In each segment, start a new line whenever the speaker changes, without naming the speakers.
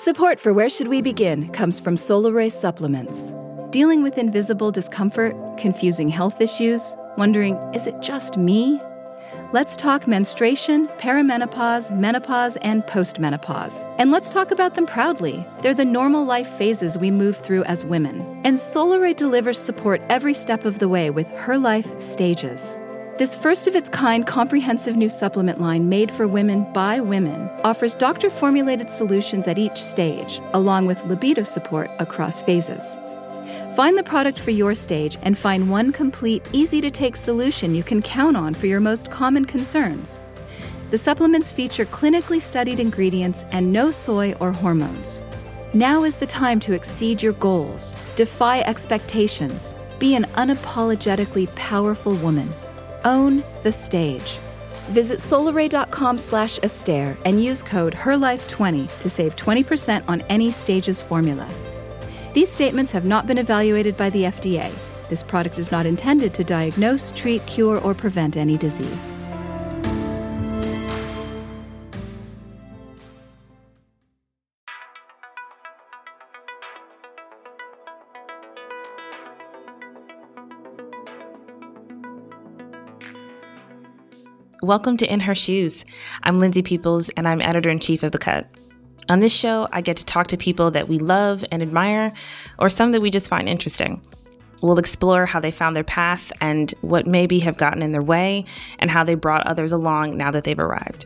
Support for Where Should We Begin comes from Solaray Supplements. Dealing with invisible discomfort, confusing health issues, wondering, is it just me? Let's talk menstruation, perimenopause, menopause, and postmenopause. And let's talk about them proudly. They're the normal life phases we move through as women. And Solaray delivers support every step of the way with Her Life Stages. This first-of-its-kind comprehensive new supplement line made for women by women offers doctor-formulated solutions at each stage, along with libido support across phases. Find the product for your stage and find one complete, easy-to-take solution you can count on for your most common concerns. The supplements feature clinically studied ingredients and no soy or hormones. Now is the time to exceed your goals, defy expectations, be an unapologetically powerful woman. Own the stage. Visit solaray.com/Esther and use code HERLIFE20 to save 20% on any Stages formula. These statements have not been evaluated by the FDA. This product is not intended to diagnose, treat, cure, or prevent any disease.
Welcome to In Her Shoes. I'm Lindsay Peoples, and I'm editor-in-chief of The Cut. On this show, I get to talk to people that we love and admire, or some that we just find interesting. We'll explore how they found their path and what maybe have gotten in their way, and how they brought others along now that they've arrived.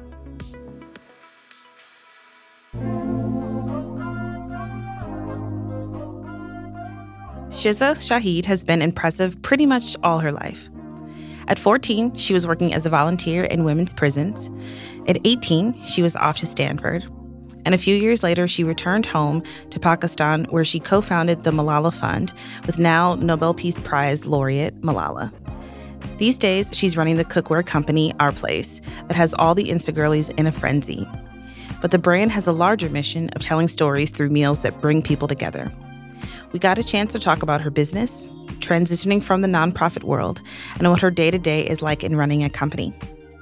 Shiza Shahid has been impressive pretty much all her life. At 14, she was working as a volunteer in women's prisons. At 18, she was off to Stanford. And a few years later, she returned home to Pakistan, where she co-founded the Malala Fund with now Nobel Peace Prize laureate Malala. These days, she's running the cookware company Our Place that has all the Instagirlies in a frenzy. But the brand has a larger mission of telling stories through meals that bring people together. We got a chance to talk about her business, transitioning from the nonprofit world, and what her day-to-day is like in running a company.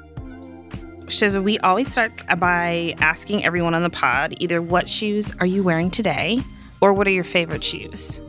Shiza, we always start by asking everyone on the pod either what shoes are you wearing today, or what are your favorite shoes?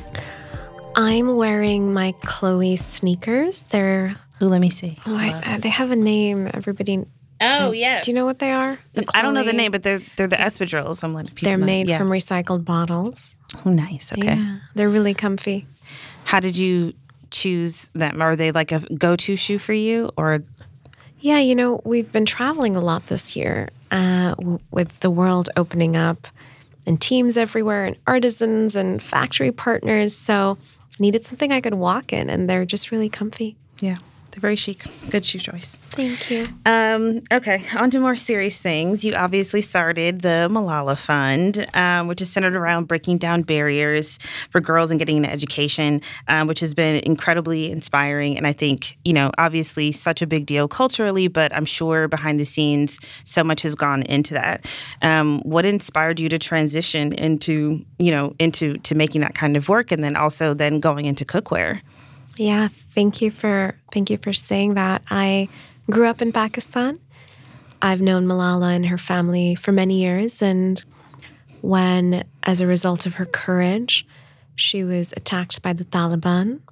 I'm wearing my Chloe sneakers. They're...
Ooh, let me see.
They have a name. Everybody...
Oh, yes.
Do you know what they are?
I don't know the name, but they're the espadrilles. I'm letting people
They're
know.
made from recycled bottles.
Oh, nice. Okay.
Yeah, they're really comfy.
How did you choose them? Are they like a go-to shoe for you, or...
Yeah, we've been traveling a lot this year with the world opening up and teams everywhere and artisans and factory partners. So I needed something I could walk in, and they're just really comfy.
Yeah, they're very chic. Good shoe choice.
Thank you.
Okay, on to more serious things. You obviously started the Malala Fund, which is centered around breaking down barriers for girls and getting an education, which has been incredibly inspiring. And I think, obviously such a big deal culturally, but I'm sure behind the scenes, so much has gone into that. What inspired you to transition into making that kind of work, and then also going into cookware?
Yeah, thank you for saying that. I grew up in Pakistan. I've known Malala and her family for many years, and when, as a result of her courage, she was attacked by the Taliban,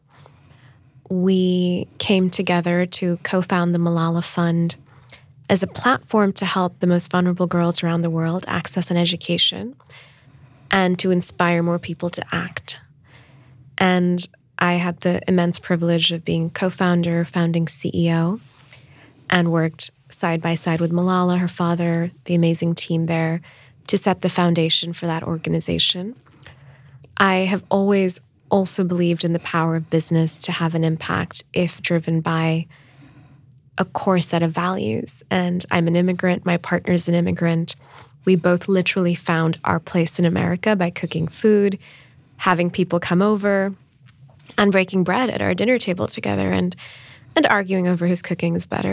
we came together to co-found the Malala Fund as a platform to help the most vulnerable girls around the world access an education and to inspire more people to act. And I had the immense privilege of being co-founder, founding CEO, and worked side by side with Malala, her father, the amazing team there, to set the foundation for that organization. I have always also believed in the power of business to have an impact if driven by a core set of values. And I'm an immigrant. My partner's an immigrant. We both literally found our place in America by cooking food, having people come over, and breaking bread at our dinner table together and arguing over whose cooking is better.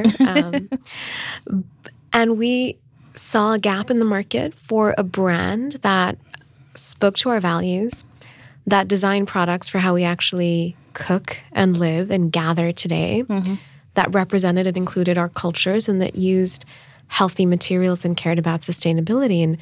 And we saw a gap in the market for a brand that spoke to our values, that designed products for how we actually cook and live and gather today, that represented and included our cultures, and that used healthy materials and cared about sustainability. And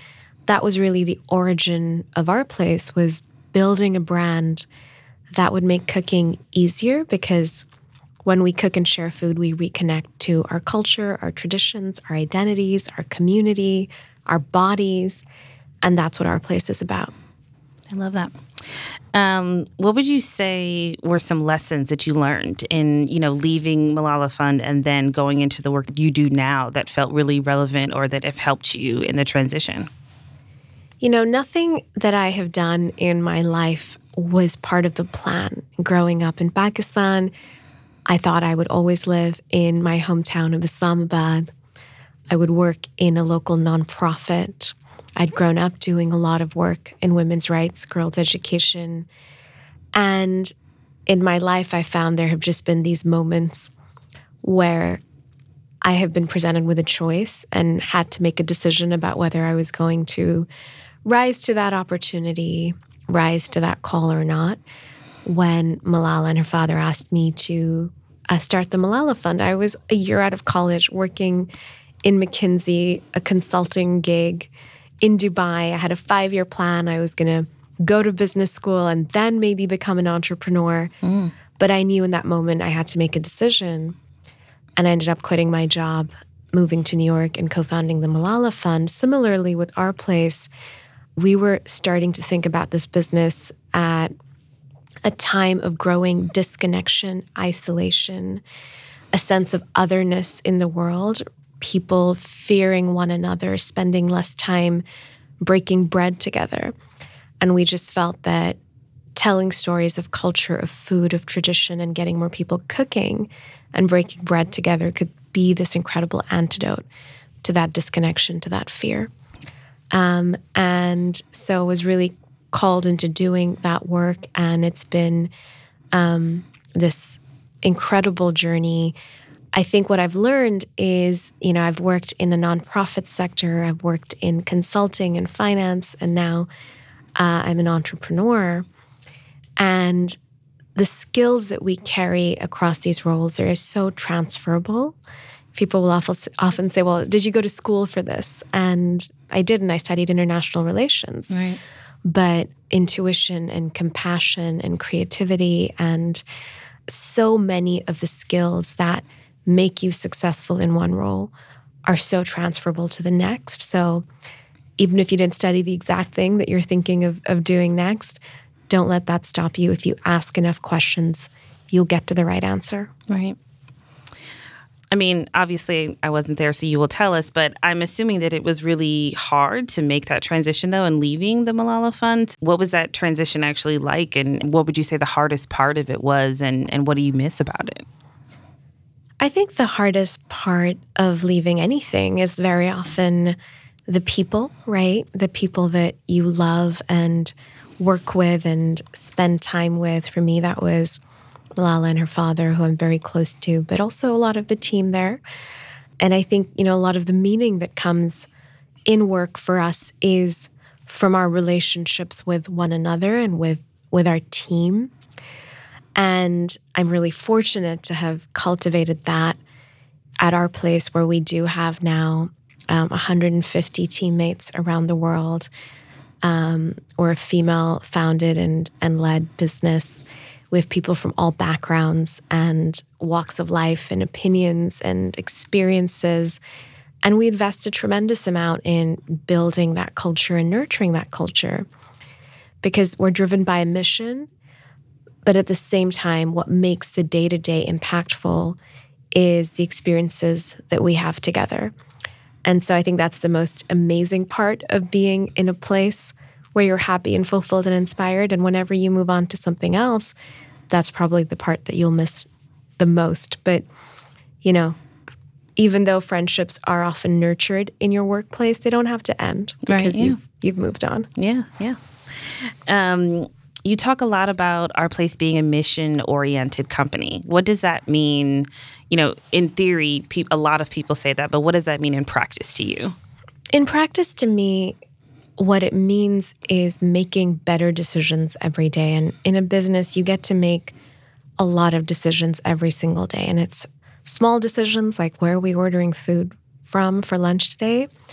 that was really the origin of our place, was building a brand that would make cooking easier, because when we cook and share food, we reconnect to our culture, our traditions, our identities, our community, our bodies, and that's what our place is about.
I love that. What would you say were some lessons that you learned in, leaving Malala Fund and then going into the work that you do now that felt really relevant or that have helped you in the transition?
Nothing that I have done in my life was part of the plan. Growing up in Pakistan, I thought I would always live in my hometown of Islamabad. I would work in a local nonprofit. I'd grown up doing a lot of work in women's rights, girls' education. And in my life, I found there have just been these moments where I have been presented with a choice and had to make a decision about whether I was going to rise to that opportunity, rise to that call or not. When Malala and her father asked me to start the Malala Fund, I was a year out of college working in McKinsey, a consulting gig in Dubai. I had a 5-year plan. I was going to go to business school and then maybe become an entrepreneur. But I knew in that moment I had to make a decision. And I ended up quitting my job, moving to New York and co-founding the Malala Fund. Similarly, with our place, we were starting to think about this business at a time of growing disconnection, isolation, a sense of otherness in the world, people fearing one another, spending less time breaking bread together. And we just felt that telling stories of culture, of food, of tradition, and getting more people cooking and breaking bread together could be this incredible antidote to that disconnection, to that fear. And so I was really called into doing that work. And it's been this incredible journey. I think what I've learned is, I've worked in the nonprofit sector, I've worked in consulting and finance, and now I'm an entrepreneur. And the skills that we carry across these roles are so transferable. People will often say, well, did you go to school for this? And I didn't. I studied international relations.
Right.
But intuition and compassion and creativity and so many of the skills that make you successful in one role are so transferable to the next. So even if you didn't study the exact thing that you're thinking of doing next, don't let that stop you. If you ask enough questions, you'll get to the right answer.
Right. I mean, obviously, I wasn't there, so you will tell us, but I'm assuming that it was really hard to make that transition, though, and leaving the Malala Fund. What was that transition actually like, and what would you say the hardest part of it was, and what do you miss about it?
I think the hardest part of leaving anything is very often the people, right? The people that you love and work with and spend time with. For me, that was Malala and her father, who I'm very close to, but also a lot of the team there. And I think, a lot of the meaning that comes in work for us is from our relationships with one another and with our team. And I'm really fortunate to have cultivated that at our place, where we do have now 150 teammates around the world. We're a female-founded and led business. We have people from all backgrounds and walks of life and opinions and experiences. And we invest a tremendous amount in building that culture and nurturing that culture, because we're driven by a mission. But at the same time, what makes the day-to-day impactful is the experiences that we have together. And so I think that's the most amazing part of being in a place where you're happy and fulfilled and inspired. And whenever you move on to something else, that's probably the part that you'll miss the most. But, even though friendships are often nurtured in your workplace, they don't have to end because you've moved on.
Yeah. You talk a lot about our place being a mission-oriented company. What does that mean? In theory, a lot of people say that, but what does that mean in practice to you?
In practice, to me, what it means is making better decisions every day. And in a business, you get to make a lot of decisions every single day. And it's small decisions like, where are we ordering food from for lunch today,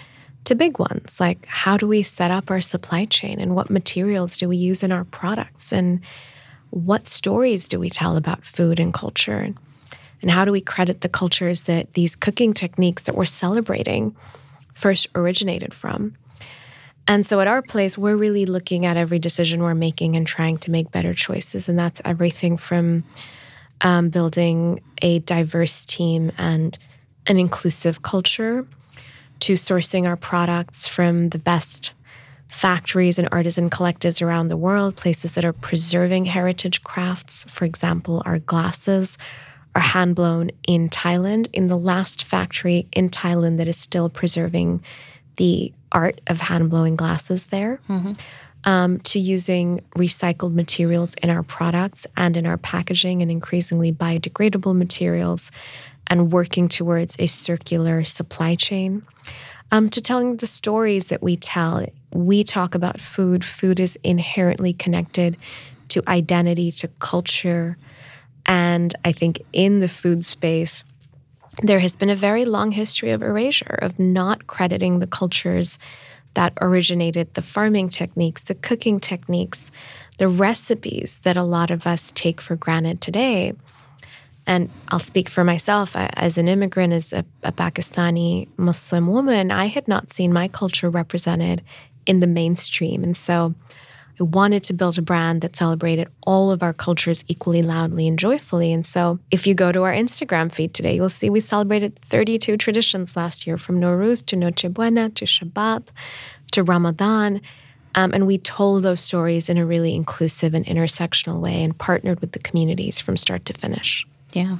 to big ones, like how do we set up our supply chain and what materials do we use in our products and what stories do we tell about food and culture and how do we credit the cultures that these cooking techniques that we're celebrating first originated from. And so at our place, we're really looking at every decision we're making and trying to make better choices. And that's everything from building a diverse team and an inclusive culture to sourcing our products from the best factories and artisan collectives around the world, places that are preserving heritage crafts. For example, our glasses are hand-blown in Thailand, in the last factory in Thailand that is still preserving the art of hand-blowing glasses there, to using recycled materials in our products and in our packaging and increasingly biodegradable materials, and working towards a circular supply chain, to telling the stories that we tell. We talk about food. Food is inherently connected to identity, to culture. And I think in the food space, there has been a very long history of erasure, of not crediting the cultures that originated the farming techniques, the cooking techniques, the recipes that a lot of us take for granted today. And I'll speak for myself. As an immigrant, as a Pakistani Muslim woman, I had not seen my culture represented in the mainstream. And so I wanted to build a brand that celebrated all of our cultures equally loudly and joyfully. And so if you go to our Instagram feed today, you'll see we celebrated 32 traditions last year, from Nowruz to Noche Buena to Shabbat to Ramadan. And we told those stories in a really inclusive and intersectional way and partnered with the communities from start to finish.
Yeah.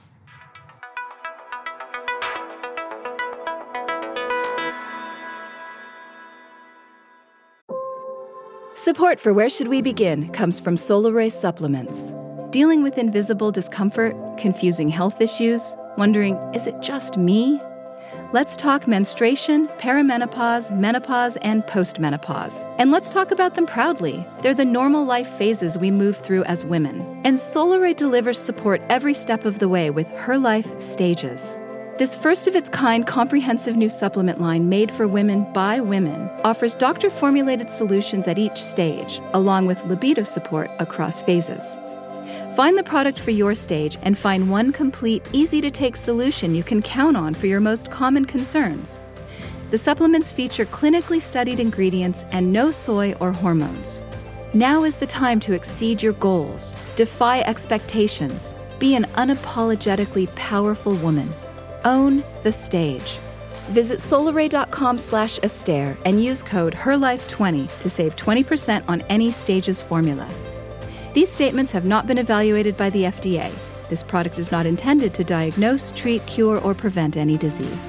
Support for Where Should We Begin comes from Solaray Supplements. Dealing with invisible discomfort, confusing health issues, wondering, is it just me? Let's talk menstruation, perimenopause, menopause, and postmenopause. And let's talk about them proudly. They're the normal life phases we move through as women. And Solaray delivers support every step of the way with Her Life Stages. This first-of-its-kind comprehensive new supplement line made for women by women offers doctor-formulated solutions at each stage, along with libido support across phases. Find the product for your stage and find one complete, easy-to-take solution you can count on for your most common concerns. The supplements feature clinically studied ingredients and no soy or hormones. Now is the time to exceed your goals, defy expectations, be an unapologetically powerful woman. Own the stage. Visit solaray.com/Esther and use code HERLIFE20 to save 20% on any Stages formula. These statements have not been evaluated by the FDA. This product is not intended to diagnose, treat, cure, or prevent any disease.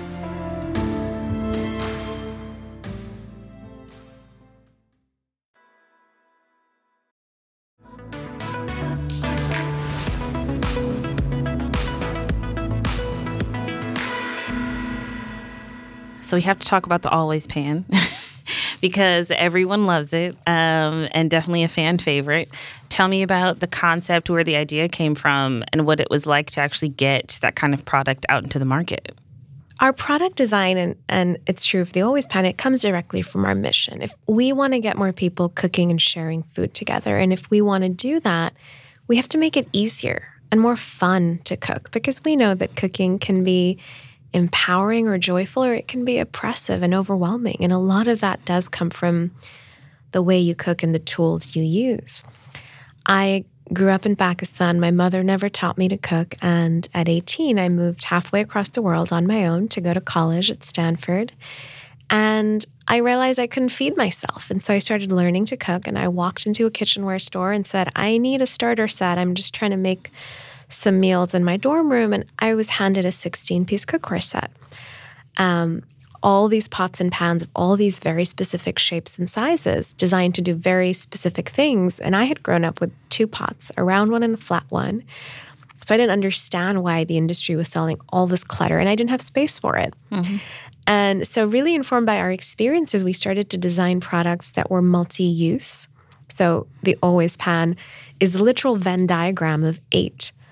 So we have to talk about the Always Pan because everyone loves it, and definitely a fan favorite. Tell me about the concept, where the idea came from, and what it was like to actually get that kind of product out into the market.
Our product design, and it's true of the Always Pan, it comes directly from our mission. If we want to get more people cooking and sharing food together, and if we want to do that, we have to make it easier and more fun to cook, because we know that cooking can be empowering or joyful, or it can be oppressive and overwhelming. And a lot of that does come from the way you cook and the tools you use. I grew up in Pakistan. My mother never taught me to cook. And at 18, I moved halfway across the world on my own to go to college at Stanford. And I realized I couldn't feed myself. And so I started learning to cook. And I walked into a kitchenware store and said, I need a starter set. I'm just trying to make some meals in my dorm room, and I was handed a 16-piece cookware set. All these pots and pans of all these very specific shapes and sizes designed to do very specific things. And I had grown up with 2 pots, a round one and a flat one. So I didn't understand why the industry was selling all this clutter, and I didn't have space for it. Mm-hmm. And so really informed by our experiences, we started to design products that were multi-use. So the Always Pan is a literal Venn diagram of 8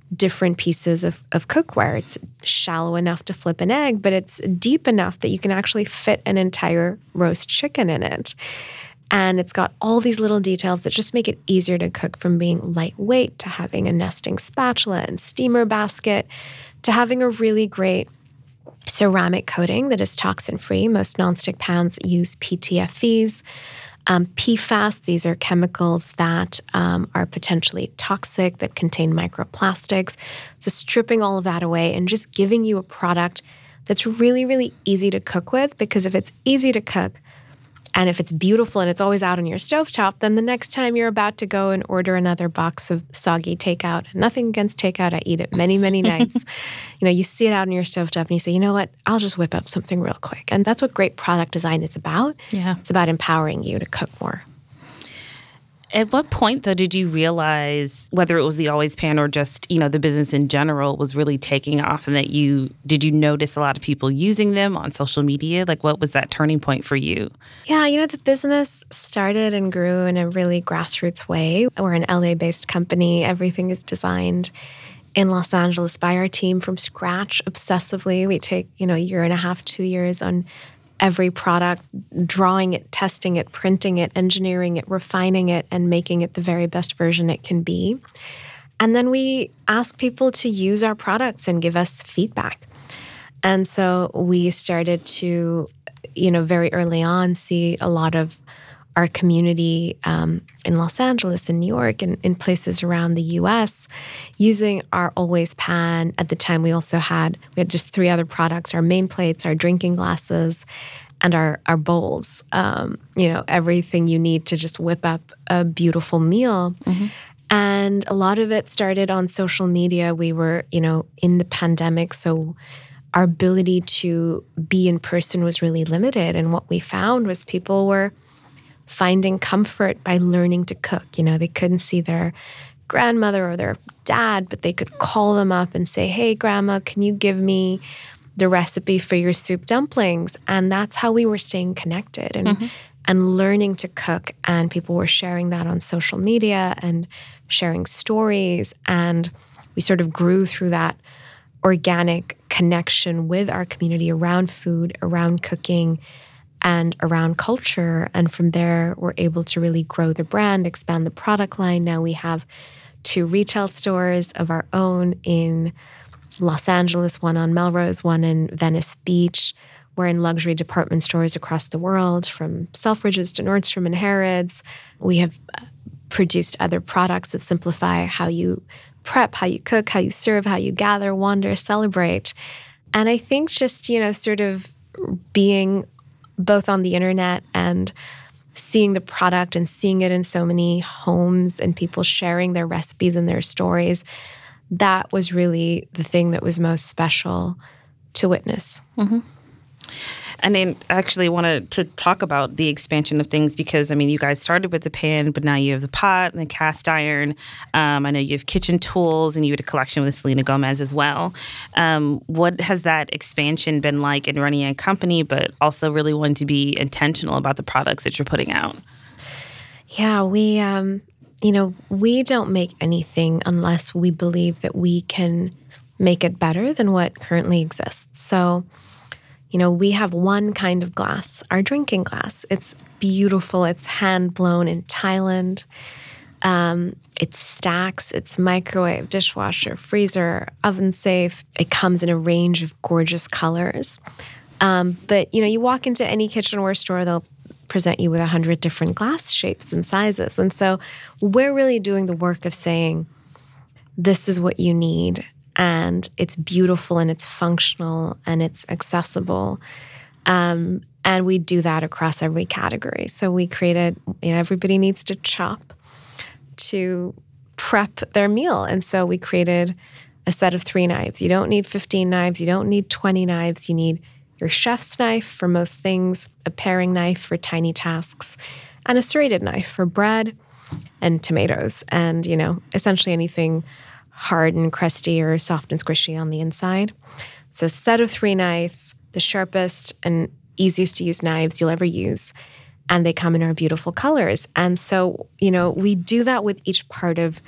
different pieces of cookware. It's shallow enough to flip an egg, but it's deep enough that you can actually fit an entire roast chicken in it. And it's got all these little details that just make it easier to cook, from being lightweight to having a nesting spatula and steamer basket to having a really great ceramic coating that is toxin-free. Most nonstick pans use PTFEs. PFAS, these are chemicals that are potentially toxic, that contain microplastics. So stripping all of that away and just giving you a product that's really, really easy to cook with, because if it's easy to cook, and if it's beautiful and it's always out on your stovetop, then the next time you're about to go and order another box of soggy takeout, and nothing against takeout, I eat it many, many nights. You see it out on your stovetop and you say, you know what, I'll just whip up something real quick. And that's what great product design is about.
Yeah.
It's about empowering you to cook more.
At what point, though, did you realize, whether it was the Always Pan or just, the business in general was really taking off, and did you notice a lot of people using them on social media? Like, what was that turning point for you?
Yeah, the business started and grew in a really grassroots way. We're an LA-based company. Everything is designed in Los Angeles by our team from scratch, obsessively. We take, a year and a half, 2 years on every product, drawing it, testing it, printing it, engineering it, refining it, and making it the very best version it can be. And then we ask people to use our products and give us feedback. And so we started to, very early on, see a lot of our community in Los Angeles and New York and in places around the U.S. using our Always Pan. At the time, we had just 3 other products: our main plates, our drinking glasses, and our bowls. Everything you need to just whip up a beautiful meal. Mm-hmm. And a lot of it started on social media. We were, in the pandemic, so our ability to be in person was really limited. And what we found was people were finding comfort by learning to cook. They couldn't see their grandmother or their dad, but they could call them up and say, hey, Grandma, can you give me the recipe for your soup dumplings? And that's how we were staying connected and learning to cook. And people were sharing that on social media and sharing stories. And we sort of grew through that organic connection with our community around food, around cooking, and around culture. And from there, we're able to really grow the brand, expand the product line. Now we have 2 retail stores of our own in Los Angeles, one on Melrose, one in Venice Beach. We're in luxury department stores across the world, from Selfridges to Nordstrom and Harrods. We have produced other products that simplify how you prep, how you cook, how you serve, how you gather, wander, celebrate. And I think just, sort of being both on the internet and seeing the product and seeing it in so many homes and people sharing their recipes and their stories, that was really the thing that was most special to witness. Mm-hmm.
And then I actually wanted to talk about the expansion of things because, you guys started with the pan, but now you have the pot and the cast iron. I know you have kitchen tools and you had a collection with Selena Gomez as well. What has that expansion been like in running a company, but also really wanting to be intentional about the products that you're putting out?
Yeah, we don't make anything unless we believe that we can make it better than what currently exists. So, we have one kind of glass, our drinking glass. It's beautiful. It's hand-blown in Thailand. It stacks. It's microwave, dishwasher, freezer, oven safe. It comes in a range of gorgeous colors. But, you walk into any kitchenware store, they'll present you with 100 different glass shapes and sizes. And so we're really doing the work of saying, this is what you need. And it's beautiful and it's functional and it's accessible. And we do that across every category. So we created, everybody needs to chop to prep their meal. And so we created a set of 3 knives. You don't need 15 knives. You don't need 20 knives. You need your chef's knife for most things, a paring knife for tiny tasks, and a serrated knife for bread and tomatoes. And, essentially anything hard and crusty or soft and squishy on the inside. So a set of 3 knives, the sharpest and easiest to use knives you'll ever use. And they come in our beautiful colors. And so, we do that with each part of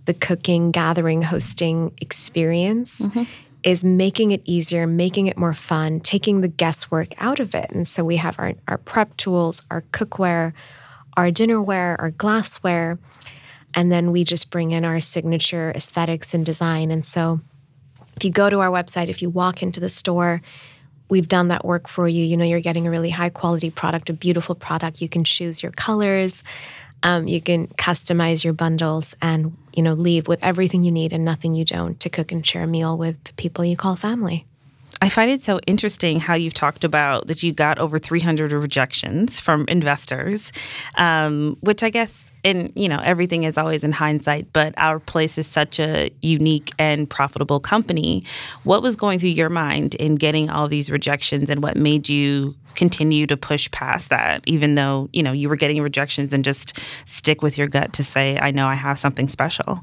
the cooking, gathering, hosting experience is making it easier, making it more fun, taking the guesswork out of it. And so we have our prep tools, our cookware, our dinnerware, our glassware, and then we just bring in our signature aesthetics and design. And so if you go to our website, if you walk into the store, we've done that work for you. You know, you're getting a really high quality product, a beautiful product. You can choose your colors. You can customize your bundles and, you know, leave with everything you need and nothing you don't to cook and share a meal with the people you call family.
I find it so interesting how you've talked about that you got over 300 rejections from investors, which I guess, and you know, everything is always in hindsight, but Our Place is such a unique and profitable company. What was going through your mind in getting all these rejections, and what made you continue to push past that, even though, you know, you were getting rejections, and just stick with your gut to say, I know I have something special?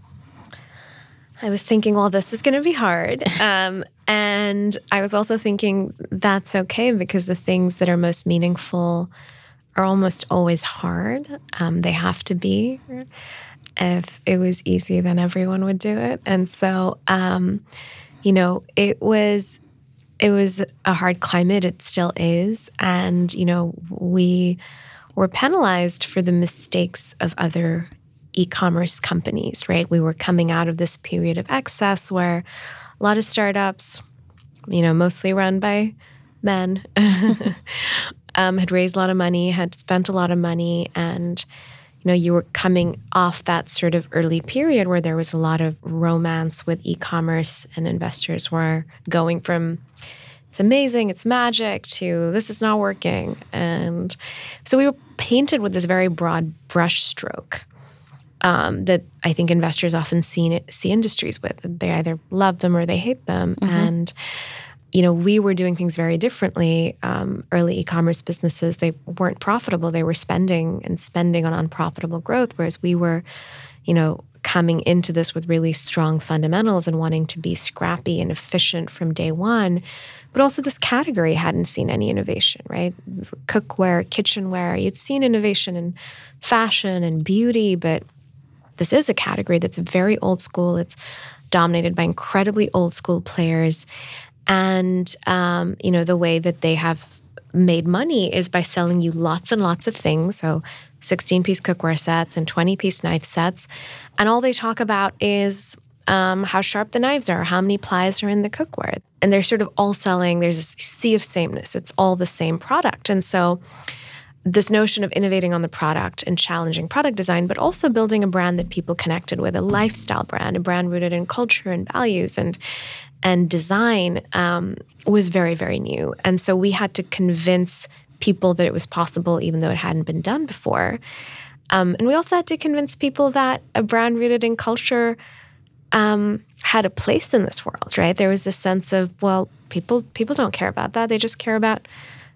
I was thinking, well, this is going to be hard. And I was also thinking that's okay, because the things that are most meaningful are almost always hard. They have to be. If it was easy, then everyone would do it. And so, you know, it was a hard climate. It still is. And, you know, we were penalized for the mistakes of other e-commerce companies, right? We were coming out of this period of excess where a lot of startups, you know, mostly run by men, had raised a lot of money, had spent a lot of money, and, you know, you were coming off that sort of early period where there was a lot of romance with e-commerce, and investors were going from it's amazing, it's magic, to this is not working. And so we were painted with this very broad brush stroke that I think investors often see industries with. They either love them or they hate them. And, you know, we were doing things very differently. Early e-commerce businesses, they weren't profitable. They were spending on unprofitable growth, whereas we were, you know, coming into this with really strong fundamentals and wanting to be scrappy and efficient from day one. But also this category hadn't seen any innovation, right? Cookware, kitchenware, you'd seen innovation in fashion and beauty, but this is a category that's very old school. It's dominated by incredibly old school players. And, you know, the way that they have made money is by selling you lots and lots of things. So 16-piece cookware sets and 20-piece knife sets. And all they talk about is how sharp the knives are, how many plies are in the cookware. And they're sort of all selling, there's a sea of sameness. It's all the same product. And so this notion of innovating on the product and challenging product design, but also building a brand that people connected with, a lifestyle brand, a brand rooted in culture and values and design, was very, very new. And so we had to convince people that it was possible, even though it hadn't been done before. And we also had to convince people that a brand rooted in culture had a place in this world, right? There was this sense of, well, people don't care about that. They just care about,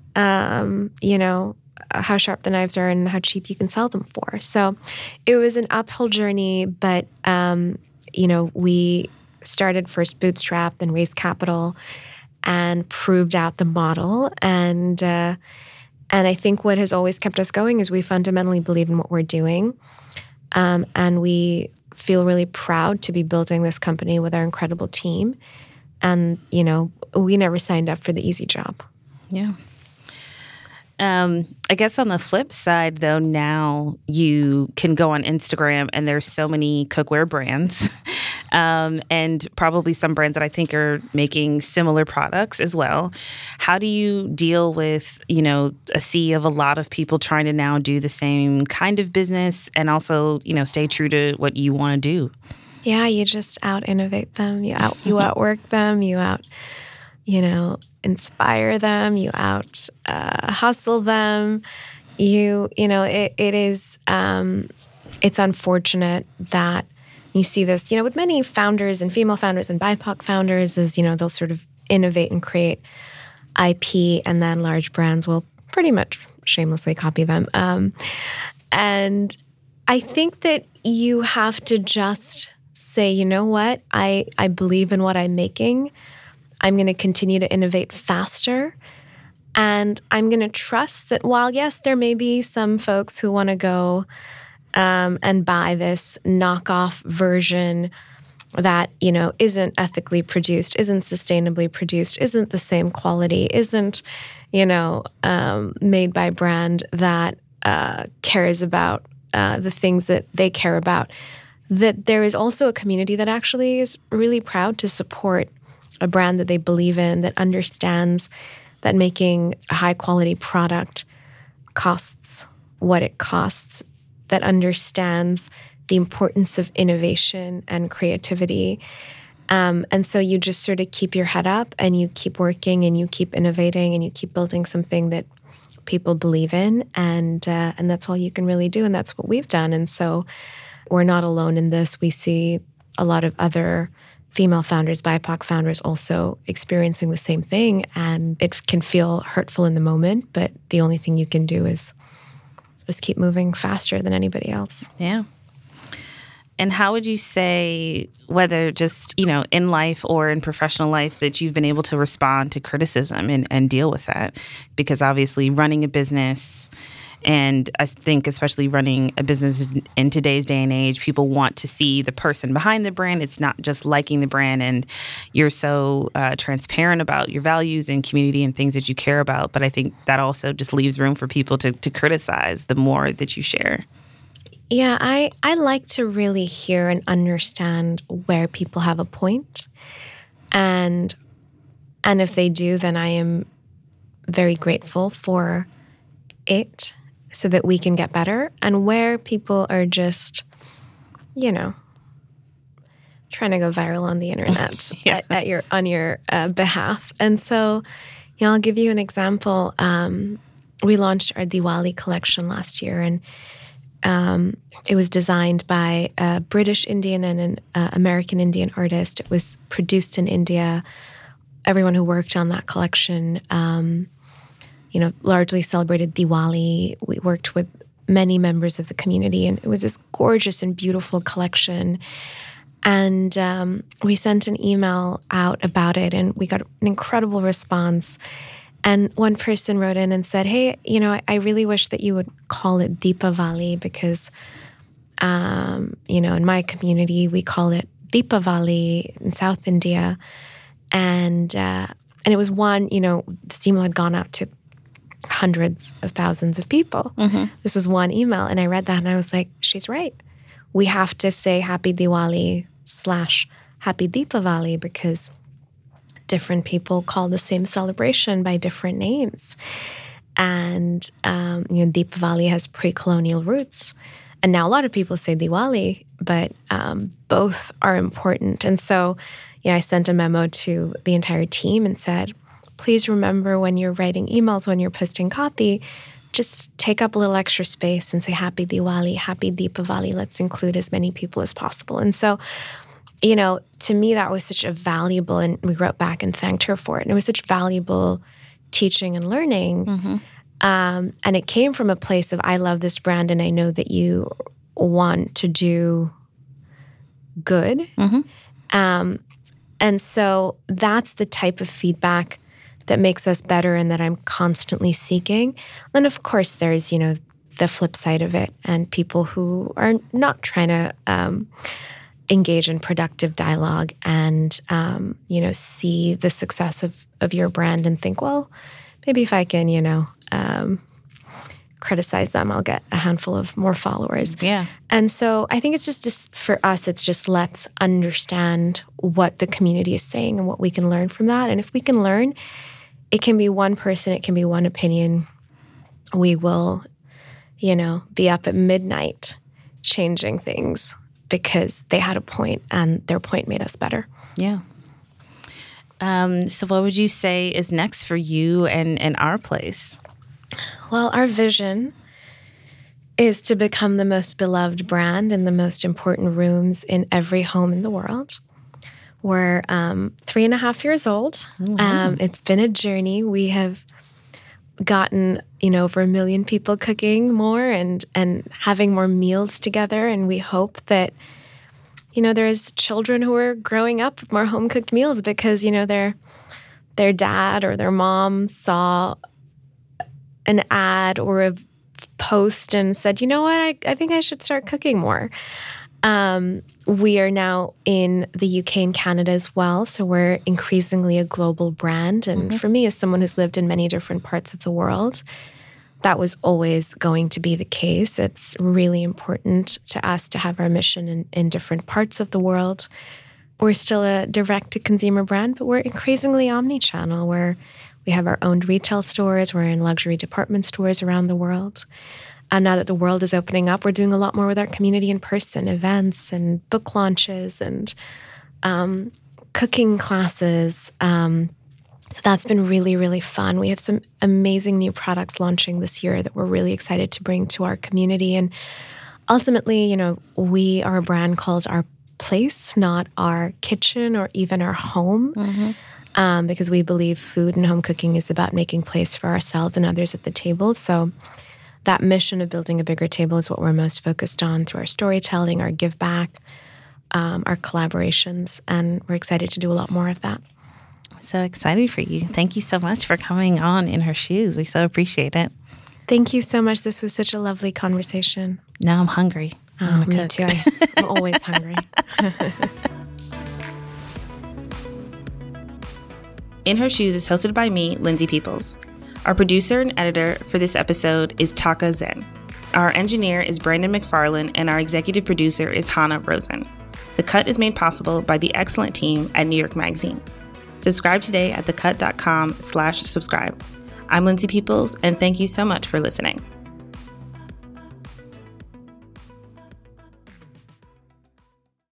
you know, how sharp the knives are and how cheap you can sell them for. So it was an uphill journey, but, you know, we started first bootstrapped, then raised capital and proved out the model. And I think what has always kept us going is we fundamentally believe in what we're doing. And we feel really proud to be building this company with our incredible team. And, you know, we never signed up for the easy job.
Yeah. I guess on the flip side, though, now you can go on Instagram and there's so many cookware brands and probably some brands that I think are making similar products as well. How do you deal with, you know, a sea of a lot of people trying to now do the same kind of business and also, you know, stay true to what you want to do?
Yeah, you just out-innovate them. You outwork them. You know, inspire them, you out hustle them. You know, it is, it's unfortunate that you see this, you know, with many founders and female founders and BIPOC founders is, you know, they'll sort of innovate and create IP and then large brands will pretty much shamelessly copy them. And I think that you have to just say, you know what, I believe in what I'm making. I'm going to continue to innovate faster. And I'm going to trust that while, yes, there may be some folks who want to go and buy this knockoff version that, isn't ethically produced, isn't sustainably produced, isn't the same quality, isn't, made by a brand that cares about the things that they care about. That there is also a community that actually is really proud to support a brand that they believe in, that understands that making a high-quality product costs what it costs, that understands the importance of innovation and creativity. And so you just sort of keep your head up and you keep working and you keep innovating and you keep building something that people believe in. And that's all you can really do. And that's what we've done. And so we're not alone in this. We see a lot of other female founders, BIPOC founders also experiencing the same thing. And it can feel hurtful in the moment, but the only thing you can do is keep moving faster than anybody else.
Yeah. And how would you say, whether just, in life or in professional life, that you've been able to respond to criticism and deal with that? Because obviously running a business, and I think especially running a business in today's day and age, people want to see the person behind the brand. It's not just liking the brand, and you're so transparent about your values and community and things that you care about. But I think that also just leaves room for people to criticize the more that you share.
Yeah, I like to really hear and understand where people have a point. And if they do, then I am very grateful for it so that we can get better. And where people are just, trying to go viral on the internet on your behalf. And so, I'll give you an example. We launched our Diwali collection last year, and it was designed by a British Indian and an American Indian artist. It was produced in India. Everyone who worked on that collection, largely celebrated Diwali. We worked with many members of the community, and it was this gorgeous and beautiful collection. And we sent an email out about it, and we got an incredible response. And one person wrote in and said, hey, I really wish that you would call it Deepavali because, in my community, we call it Deepavali in South India. And it was one, this email had gone out to hundreds of thousands of people. Mm-hmm. This was one email. And I read that and I was like, she's right. We have to say Happy Diwali / Happy Deepavali because different people call the same celebration by different names. And, Deepavali has pre-colonial roots. And now a lot of people say Diwali, but both are important. And so, I sent a memo to the entire team and said, please remember when you're writing emails, when you're posting copy, just take up a little extra space and say Happy Diwali, Happy Deepavali. Let's include as many people as possible. And so, to me, that was such a valuable, and we wrote back and thanked her for it. And it was such valuable teaching and learning. Mm-hmm. And it came from a place of, I love this brand and I know that you want to do good. Mm-hmm. And so that's the type of feedback that makes us better and that I'm constantly seeking. And of course, there's, the flip side of it and people who are not trying to engage in productive dialogue and, see the success of your brand and think, well, maybe if I can, criticize them, I'll get a handful of more followers. Yeah. And so I think it's just for us, it's just let's understand what the community is saying and what we can learn from that. And if we can learn, it can be one person, it can be one opinion. We will, be up at midnight changing things because they had a point and their point made us better.
Yeah. So what would you say is next for you and Our Place?
Well, our vision is to become the most beloved brand in the most important rooms in every home in the world. We're 3.5 years old. Mm-hmm. It's been a journey. We have gotten, over 1 million people cooking more and having more meals together. And we hope that, there's children who are growing up with more home-cooked meals because, their dad or their mom saw an ad or a post and said, you know what, I think I should start cooking more. We are now in the UK and Canada as well, so we're increasingly a global brand. And for me, as someone who's lived in many different parts of the world, that was always going to be the case. It's really important to us to have our mission in different parts of the world. We're still a direct-to-consumer brand, but we're increasingly omni-channel, where we have our own retail stores. We're in luxury department stores around the world. And now that the world is opening up, we're doing a lot more with our community in person, events and book launches and cooking classes. So that's been really, really fun. We have some amazing new products launching this year that we're really excited to bring to our community. And ultimately, you know, we are a brand called Our Place, not our kitchen or even our home, because we believe food and home cooking is about making place for ourselves and others at the table. So that mission of building a bigger table is what we're most focused on through our storytelling, our give back, our collaborations, and we're excited to do a lot more of that.
So excited for you. Thank you so much for coming on In Her Shoes. We so appreciate it.
Thank you so much. This was such a lovely conversation.
Now I'm hungry. I'm
me
cook.
too. I'm always hungry.
In Her Shoes is hosted by me, Lindsay Peoples. Our producer and editor for this episode is Taka Zen. Our engineer is Brandon McFarlane, and our executive producer is Hannah Rosen. The Cut is made possible by the excellent team at New York Magazine. Subscribe today at thecut.com/subscribe. I'm Lindsay Peoples, and thank you so much for listening.